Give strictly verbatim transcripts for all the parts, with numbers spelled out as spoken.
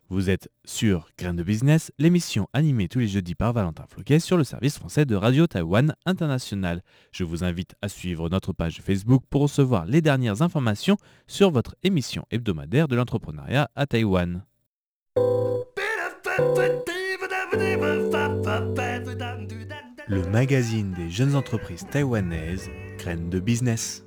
Vous êtes sur Graines de Business, l'émission animée tous les jeudis par Valentin Floquet sur le service français de Radio Taïwan International. Je vous invite à suivre notre page Facebook pour recevoir les dernières informations sur votre émission hebdomadaire de l'entrepreneuriat à Taïwan. Le magazine des jeunes entreprises taïwanaises, Graines de Business.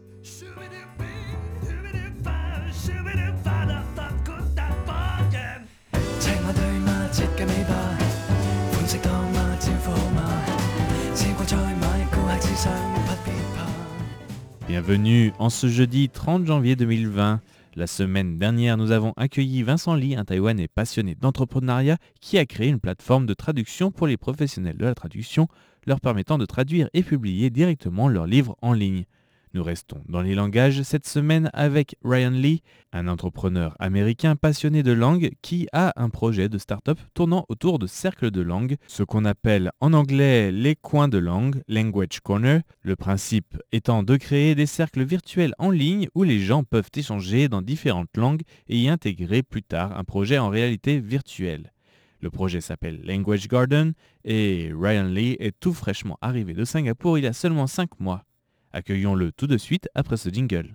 Bienvenue en ce jeudi trente janvier deux mille vingt. La semaine dernière, nous avons accueilli Vincent Lee, un Taïwanais passionné d'entrepreneuriat qui a créé une plateforme de traduction pour les professionnels de la traduction, leur permettant de traduire et publier directement leurs livres en ligne. Nous restons dans les langages cette semaine avec Ryan Lee, un entrepreneur américain passionné de langue qui a un projet de start-up tournant autour de cercles de langue, ce qu'on appelle en anglais les coins de langue, Language Corner, le principe étant de créer des cercles virtuels en ligne où les gens peuvent échanger dans différentes langues et y intégrer plus tard un projet en réalité virtuelle. Le projet s'appelle Language Garden et Ryan Lee est tout fraîchement arrivé de Singapour il y a seulement cinq mois. Accueillons-le tout de suite après ce jingle.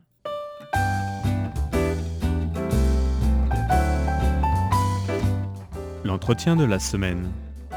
L'entretien de la semaine.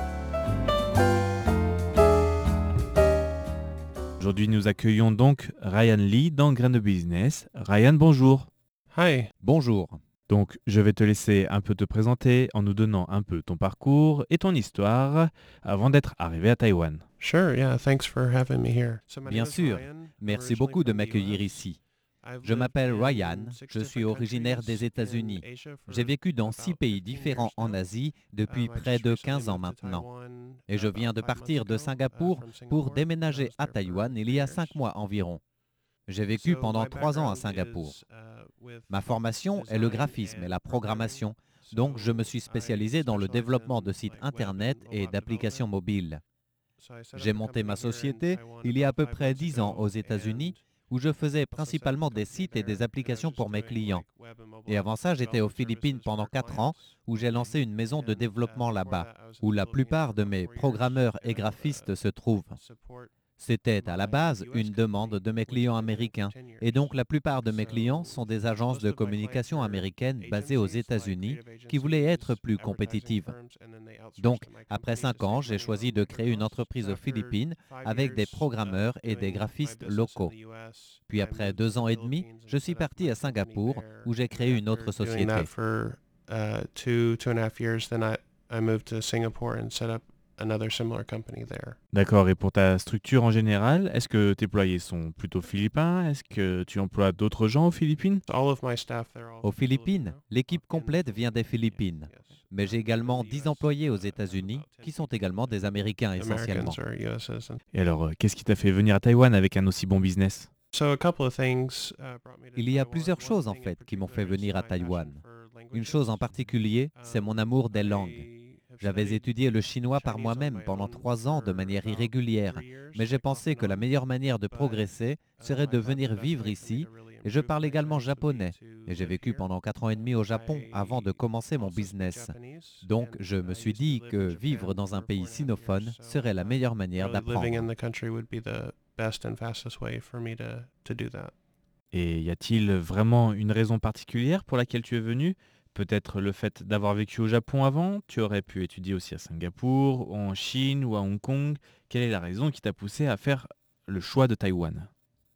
Aujourd'hui, nous accueillons donc Ryan Lee dans Graines de Business. Ryan, bonjour. Hi. Bonjour. Donc, je vais te laisser un peu te présenter en nous donnant un peu ton parcours et ton histoire avant d'être arrivé à Taïwan. Sure, yeah, thanks for having me here. So my Bien name is sûr. Ryan. I'm Merci originally beaucoup de from the m'accueillir U S. ici. I've Je lived m'appelle in Ryan, six je suis different originaire countries des États-Unis. in Asia for J'ai vécu dans about six pays fifteen différents years en now. Asie Um, depuis I près just de recently quinze ans moved to maintenant. Taiwan, Et je uh, viens about de five partir months de ago, uh, Singapour from pour Singapore. I déménager was à there for Taïwan il two y a years. cinq mois environ. J'ai vécu So pendant my trois ans à background Singapour. is, uh, with Ma formation est le design graphisme et la and programming. programmation, donc je me suis So I spécialisé dans le specialize développement in de sites like web Internet and et mobile d'applications development. mobiles. So I set J'ai up a monté ma company here in société Taiwan il y a à about peu five près months dix ans ago, aux États-Unis and où je faisais also set up principalement the des company sites et there, des and I applications was pour just mes doing clients. like web and mobile Et avant ça, j'étais aux development Philippines services pendant for quatre ans clients. où j'ai lancé une maison de And uh, développement before là-bas, that, I was in où the la Philippines plupart for de about mes four years programmeurs et and graphistes uh, se trouvent. support C'était à la my base U S une demande company, de mes which clients I've been doing for américains. ten Et donc years. la plupart de mes clients So sont des agences most de of my clients communication are américaines basées aux agencies, like États-Unis creative qui voulaient être agencies, plus advertising compétitives. firms, and then they outsource Donc, to my après company to cinq ans, save j'ai money choisi on de labor créer une costs. entreprise So aux after Philippines five avec des years programmeurs of et des doing my graphistes business in locaux. the U S, Puis I après moved to deux the ans et demi, Philippines je and suis set up parti my à company Singapour there. où j'ai And créé une after autre doing that société. for uh, two, two and a half years, then I, I moved to Singapore and set up another similar company there. D'accord, et pour ta structure en général, est-ce que tes employés sont plutôt philippins? Est-ce que tu emploies d'autres gens aux Philippines? All of my staff, they're all Aux Philippines, Filipino, l'équipe in the complète vient des Philippines, Philippines. yes. Mais j'ai Um, and in également the dix U S, employés aux uh, I have États-Unis about ten qui sont people, également des Américains essentiellement. Americans or U S citizens. Et alors, euh, qu'est-ce qui t'a fait venir à Taïwan avec un aussi bon business? So a couple of things uh, brought me to Il y a Taiwan. plusieurs One choses en thing in fait qui m'ont fait particular is venir à my passion Taïwan. for Une chose en languages. particulier, c'est mon amour des Um, langues. I have J'avais studied étudié le chinois par Chinese on moi-même my pendant own trois ans de for manière about irrégulière, three years, mais j'ai like off pensé and que la on. meilleure manière de But progresser um, serait I de thought venir the best vivre way for me ici, to really et je improve parle my également Chinese would be japonais, to et j'ai live vécu here. pendant quatre ans et demi au Japon avant de I commencer mon also speak business. Japanese, Donc and je me I suis used to dit live in que Japan vivre dans un for pays four and a half sinophone years. So serait la I meilleure thought manière really living in d'apprendre. the country would be the best and fastest way for me to to do that. Et y a-t-il vraiment une raison particulière pour laquelle tu es venu? Peut-être le fait d'avoir vécu au Japon avant? Tu aurais pu étudier aussi à Singapour, ou en Chine ou à Hong Kong. Quelle est la raison qui t'a poussé à faire le choix de Taïwan?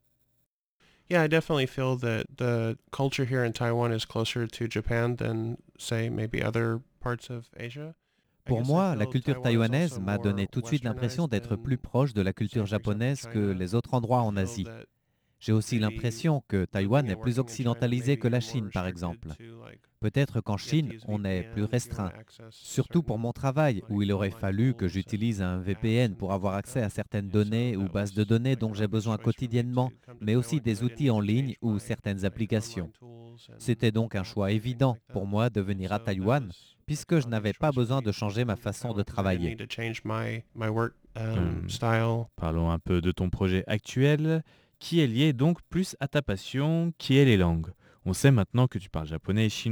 Yeah, I definitely feel that the culture here in Taiwan is closer to Japan than, say, maybe other parts of Asia. I Pour guess I moi, la feel culture Taiwan is taïwanaise also m'a donné more tout de suite l'impression westernized d'être plus than, proche de la say, culture for example, japonaise que China. les autres endroits I en feel Asie. that J'ai aussi maybe l'impression que Taïwan living est and plus working in China, occidentalisé maybe que la you're more Chine, par restricted exemple. to like Peut-être qu'en you have to Chine, use on est plus V P N if you want restreint, to access surtout pour certain mon travail, où like il aurait online fallu que tools j'utilise un and apps V P N and pour things avoir like accès that. à certaines And so données ou that bases de was données like dont an j'ai obvious besoin choice for me quotidiennement, to come to mais aussi Taiwan because des I didn't outils need en to ligne change ou my certaines like applications. online tools and C'était donc un apps choix and things évident like that. pour moi de venir à So that Taïwan, was puisque like je an n'avais obvious pas choice for besoin me de to changer ma come to façon de Taiwan because I didn't travailler. need to change my my work um, Hum, style. Parlons un peu de ton projet actuel, qui est lié donc plus à ta passion, qui est les langues. On sait maintenant que tu parles japonais et chinois.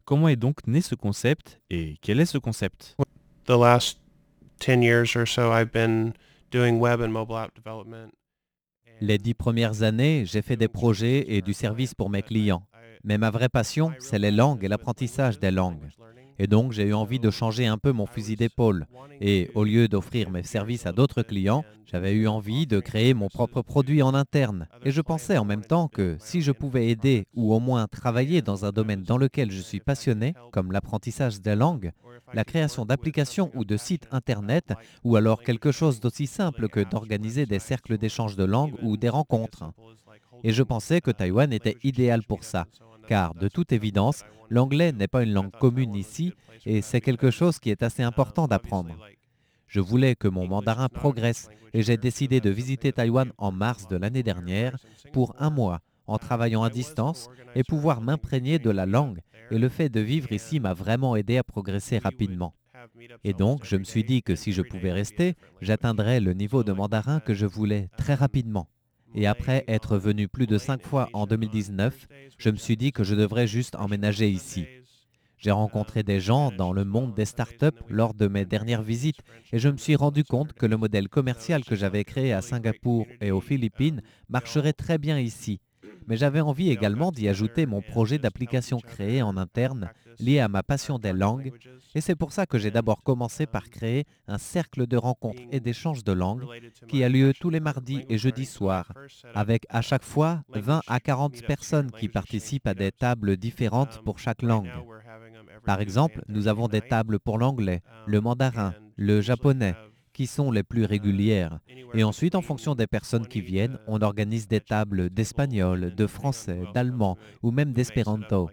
Comment est donc né ce concept et quel est ce concept? The last ten years or so, I've been doing web and mobile app development. Les dix premières années, j'ai fait des projets et du service pour mes clients. Mais ma vraie passion, c'est les langues et l'apprentissage des langues. Et donc, j'ai eu envie de changer un peu mon fusil d'épaule. Et au lieu d'offrir mes services à d'autres clients, j'avais eu envie de créer mon propre produit en interne. Et je pensais en même temps que si je pouvais aider ou au moins travailler dans un domaine dans lequel je suis passionné, comme l'apprentissage des langues, la création d'applications ou de sites Internet, ou alors quelque chose d'aussi simple que d'organiser des cercles d'échange de langues ou des rencontres. Et je pensais que Taïwan était idéal pour ça, car de toute évidence, l'anglais n'est pas une langue commune ici et c'est quelque chose qui est assez important d'apprendre. Je voulais que mon mandarin progresse et j'ai décidé de visiter Taïwan en mars de l'année dernière pour un mois en travaillant à distance et pouvoir m'imprégner de la langue, et le fait de vivre ici m'a vraiment aidé à progresser rapidement. Et donc, je me suis dit que si je pouvais rester, j'atteindrais le niveau de mandarin que je voulais très rapidement. Et après être venu plus de cinq fois en deux mille dix-neuf, je me suis dit que je devrais juste emménager ici. J'ai rencontré des gens dans le monde des startups lors de mes dernières visites et je me suis rendu compte que le modèle commercial que j'avais créé à Singapour et aux Philippines marcherait très bien ici. Mais j'avais envie également d'y ajouter mon projet d'application créé en interne lié à ma passion des langues, et c'est pour ça que j'ai d'abord commencé par créer un cercle de rencontres et d'échanges de langues qui a lieu tous les mardis et jeudis soirs, avec à chaque fois vingt à quarante personnes qui participent à des tables différentes pour chaque langue. Par exemple, nous avons des tables pour l'anglais, le mandarin, le japonais, qui sont les plus régulières. Et ensuite, en fonction des personnes qui viennent, on organise des tables d'espagnol, de français, d'allemand ou même d'espéranto.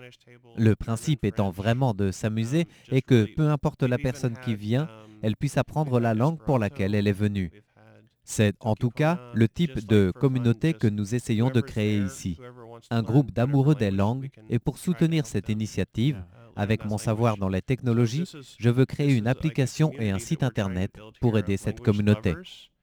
Le principe étant vraiment de s'amuser et que, peu importe la personne qui vient, elle puisse apprendre la langue pour laquelle elle est venue. C'est en tout cas le type de communauté que nous essayons de créer ici. Un groupe d'amoureux des langues, et pour soutenir cette initiative, avec mon savoir dans les technologies, je veux créer une application et un site Internet pour aider cette communauté.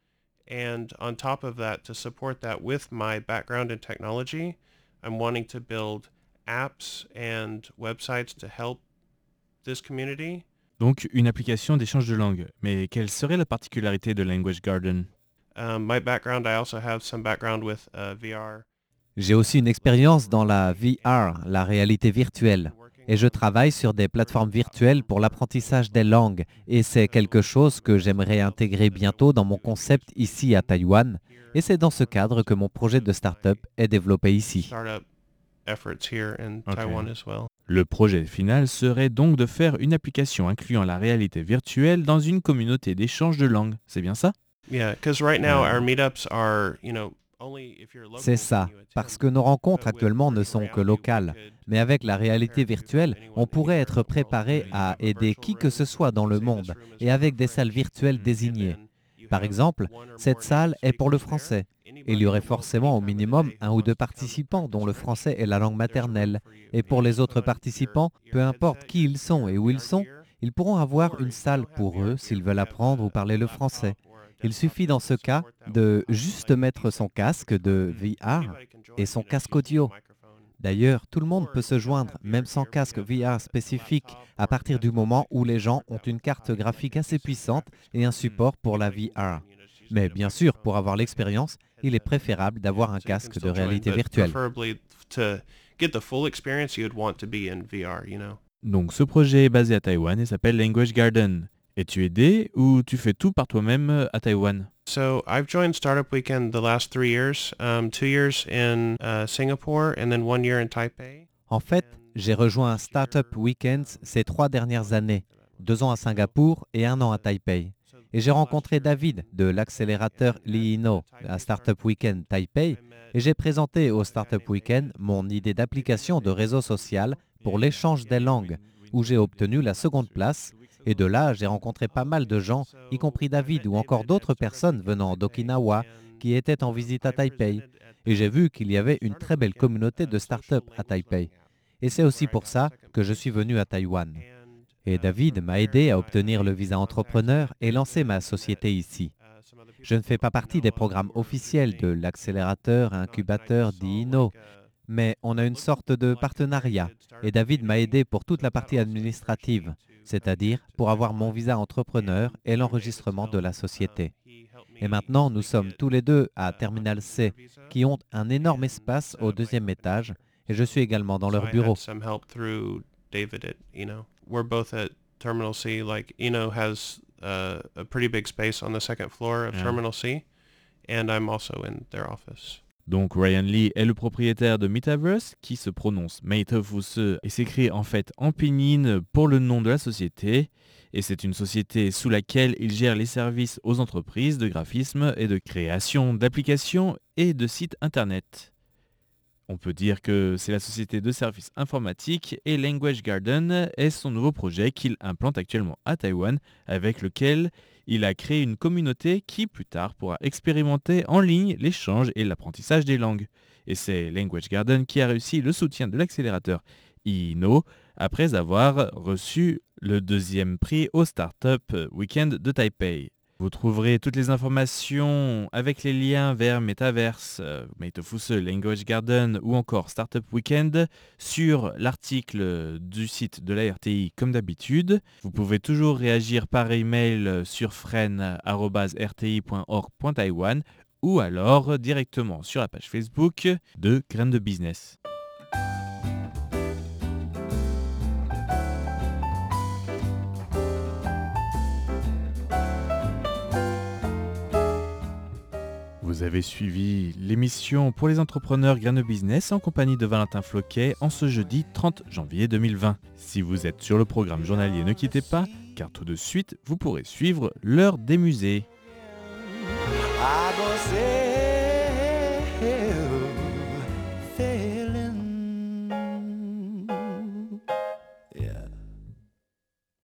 And on top of that, to support that with my background in technology, I'm wanting to build apps and websites to help this community. Donc une application d'échange de langue. Mais quelle serait la particularité de Language Garden? Um, my background, I also have some background with uh, V R. J'ai aussi une expérience dans la V R, la réalité virtuelle, et je travaille sur des plateformes virtuelles pour l'apprentissage des langues, et c'est quelque chose que j'aimerais intégrer bientôt dans mon concept ici à Taïwan, et c'est dans ce cadre que mon projet de start-up est développé ici. Startup efforts here in Okay. Taiwan as well. Le projet final serait donc de faire une application incluant la réalité virtuelle dans une communauté d'échange de langue. C'est bien ça? Yeah, because right now Ouais. our meetups are, you know, only if you're local. C'est ça, can you attend. parce que nos rencontres actuellement ne sont que locales. Mais avec la réalité virtuelle, on pourrait être préparé à aider qui que ce soit dans le monde et avec des salles virtuelles désignées. Par exemple, cette salle est pour le français. Il y aurait forcément au minimum un ou deux participants dont le français est la langue maternelle. Et pour les autres participants, peu importe qui ils sont et où ils sont, ils pourront avoir une salle pour eux s'ils veulent apprendre ou parler le français. Il suffit dans ce cas de juste mettre son casque de V R et son casque audio. D'ailleurs, tout le monde peut se joindre, même sans casque V R spécifique, à partir du moment où les gens ont une carte graphique assez puissante et un support pour la V R. Mais bien sûr, pour avoir l'expérience, il est préférable d'avoir un casque de réalité virtuelle. Preferably to get the full experience, you'd want to be in V R, you know. Donc ce projet est basé à Taïwan et s'appelle Language Garden. Es-tu aidé ou tu fais tout par toi-même euh, à Taïwan? So I've joined Startup Weekend the last three years, um, two years in uh, Singapore and then one year in Taipei. En fait, j'ai rejoint Startup Weekends ces trois dernières années, deux ans à Singapour et un an à Taipei. Et j'ai rencontré David de l'accélérateur Liino à Startup Weekend Taipei et j'ai présenté au Startup Weekend mon idée d'application de réseau social pour l'échange des langues, où j'ai obtenu la seconde place. Et de là, j'ai rencontré pas mal de gens, y compris David ou encore d'autres personnes venant d'Okinawa qui étaient en visite à Taipei. Et j'ai vu qu'il y avait une très belle communauté de start-up à Taipei. Et c'est aussi pour ça que je suis venu à Taïwan. Et David m'a aidé à obtenir le visa entrepreneur et lancer ma société ici. Je ne fais pas partie des programmes officiels de l'accélérateur et incubateur d'I N O, mais on a une sorte de partenariat et David m'a aidé pour toute la partie administrative, c'est-à-dire pour avoir mon visa entrepreneur et l'enregistrement de la société. Et maintenant, nous sommes tous les deux à Terminal C, qui ont un énorme espace au deuxième étage, et je suis également dans leur bureau. David at Eno. We're both at Terminal C. Like Eno has uh, a pretty big space on the second floor of Yeah. Terminal C, and I'm also in their office. Donc Ryan Lee est le propriétaire de Metaverse, qui se prononce Metaverse et s'écrit en fait en pinyin pour le nom de la société. Et c'est une société sous laquelle il gère les services aux entreprises de graphisme et de création d'applications et de sites internet. On peut dire que c'est la société de services informatiques et Language Garden est son nouveau projet qu'il implante actuellement à Taïwan, avec lequel il a créé une communauté qui plus tard pourra expérimenter en ligne l'échange et l'apprentissage des langues. Et c'est Language Garden qui a réussi le soutien de l'accélérateur I N O après avoir reçu le deuxième prix au Startup Weekend de Taipei. Vous trouverez toutes les informations avec les liens vers Metaverse, euh, Metaverse, Language Garden ou encore Startup Weekend sur l'article du site de l'A R T I comme d'habitude. Vous pouvez toujours réagir par email sur fren arobase r t i point org point taiwan ou alors directement sur la page Facebook de Graines de Business. Vous avez suivi l'émission pour les entrepreneurs Graines de Business en compagnie de Valentin Floquet en ce jeudi trente janvier deux mille vingt. Si vous êtes sur le programme journalier, ne quittez pas, car tout de suite, vous pourrez suivre l'heure des musées. I go say